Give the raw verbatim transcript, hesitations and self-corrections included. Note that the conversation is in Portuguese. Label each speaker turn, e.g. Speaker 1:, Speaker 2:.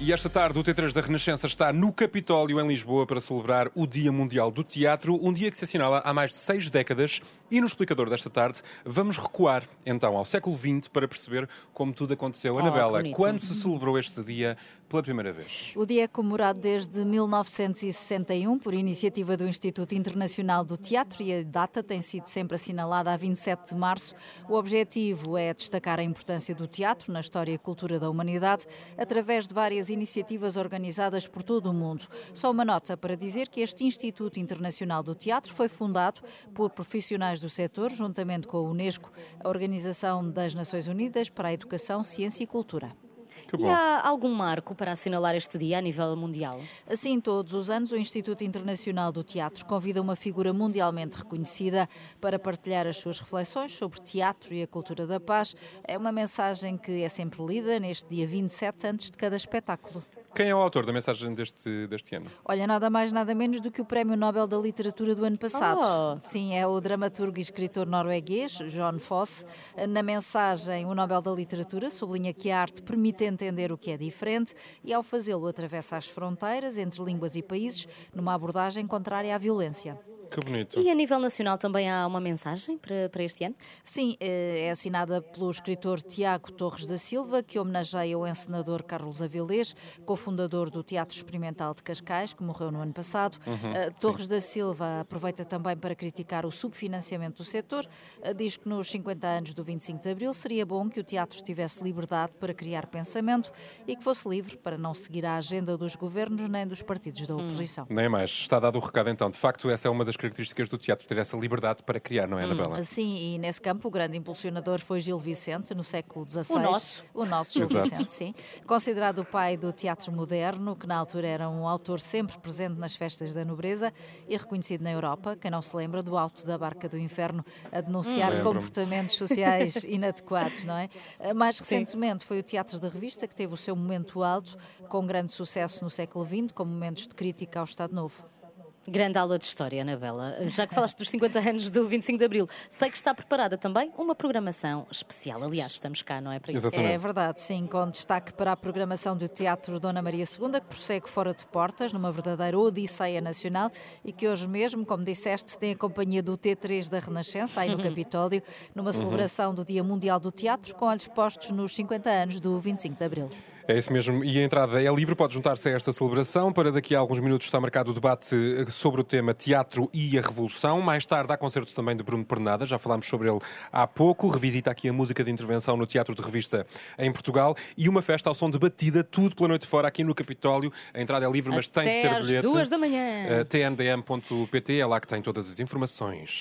Speaker 1: E esta tarde o T três da Renascença está no Capitólio, em Lisboa, para celebrar o Dia Mundial do Teatro, um dia que se assinala há mais de seis décadas. E no explicador desta tarde vamos recuar, então, ao século vinte para perceber como tudo aconteceu.
Speaker 2: Oh,
Speaker 1: Anabela,
Speaker 2: bonito.
Speaker 1: quando se celebrou este dia pela primeira vez?
Speaker 3: O dia é comemorado desde mil novecentos e sessenta e um por iniciativa do Instituto Internacional do Teatro e a data tem sido sempre assinalada a vinte e sete de março. O objetivo é destacar a importância do teatro na história e cultura da humanidade através de várias iniciativas organizadas por todo o mundo. Só uma nota para dizer que este Instituto Internacional do Teatro foi fundado por profissionais do setor, juntamente com a Unesco, a Organização das Nações Unidas para a Educação, Ciência e Cultura.
Speaker 1: Que
Speaker 2: E
Speaker 1: bom.
Speaker 2: há algum marco para assinalar este dia a nível mundial?
Speaker 3: Assim, todos os anos, o Instituto Internacional do Teatro convida uma figura mundialmente reconhecida para partilhar as suas reflexões sobre teatro e a cultura da paz. É uma mensagem que é sempre lida neste dia vinte e sete, antes de cada espetáculo.
Speaker 1: Quem é o autor da mensagem deste, deste ano?
Speaker 3: Olha, nada mais, nada menos do que o Prémio Nobel da Literatura do ano passado.
Speaker 2: Oh.
Speaker 3: Sim, é o dramaturgo e escritor norueguês, John Fosse. Na mensagem, o Nobel da Literatura sublinha que a arte permite entender o que é diferente e, ao fazê-lo, atravessa as fronteiras entre línguas e países numa abordagem contrária à violência.
Speaker 1: Que bonito.
Speaker 2: E a nível nacional também há uma mensagem para, para este ano?
Speaker 3: Sim, é assinada pelo escritor Tiago Torres da Silva, que homenageia o encenador Carlos Avilés, cofundador do Teatro Experimental de Cascais, que morreu no ano passado.
Speaker 1: Uhum,
Speaker 3: Uh, Torres da Silva aproveita também para criticar o subfinanciamento do setor. Uh, diz que nos cinquenta anos do vinte e cinco de Abril seria bom que o teatro tivesse liberdade para criar pensamento e que fosse livre para não seguir a agenda dos governos nem dos partidos da oposição.
Speaker 1: Nem mais. Está dado o recado então. De facto, essa é uma das características do teatro, ter essa liberdade para criar, não é, Anabela?
Speaker 3: Sim, e nesse campo o grande impulsionador foi Gil Vicente, no século dezasseis.
Speaker 2: O nosso.
Speaker 3: O nosso Gil
Speaker 1: Exato.
Speaker 3: Vicente, sim. Considerado o pai do teatro moderno, que na altura era um autor sempre presente nas festas da nobreza e reconhecido na Europa, quem não se lembra do Alto da Barca do Inferno a denunciar
Speaker 1: Hum, lembro-me.
Speaker 3: comportamentos sociais inadequados, não é? Mais recentemente foi o Teatro da Revista que teve o seu momento alto, com grande sucesso no século vinte, com momentos de crítica ao Estado Novo.
Speaker 2: Grande aula de história, Anabela. Já que falaste dos cinquenta anos do vinte e cinco de Abril, sei que está preparada também uma programação especial. Aliás, estamos cá, não é? Para isso.
Speaker 1: Exatamente.
Speaker 3: É verdade, sim, com destaque para a programação do Teatro Dona Maria segunda, que prossegue fora de portas, numa verdadeira odisseia nacional e que hoje mesmo, como disseste, tem a companhia do T três da Renascença, aí no Capitólio, numa celebração do Dia Mundial do Teatro, com olhos postos nos cinquenta anos do vinte e cinco de Abril.
Speaker 1: É isso mesmo, e a entrada é livre, pode juntar-se a esta celebração. Para daqui a alguns minutos está marcado o debate sobre o tema Teatro e a Revolução. Mais tarde há concerto também de Bruno Pernada, já falámos sobre ele há pouco. Revisita aqui a música de intervenção no Teatro de Revista em Portugal. E uma festa ao som de batida, tudo pela noite fora aqui no Capitólio. A entrada é livre, mas tem de ter
Speaker 2: Até às
Speaker 1: bilhete.
Speaker 2: duas da manhã.
Speaker 1: Uh, T N D M ponto P T, é lá que tem todas as informações.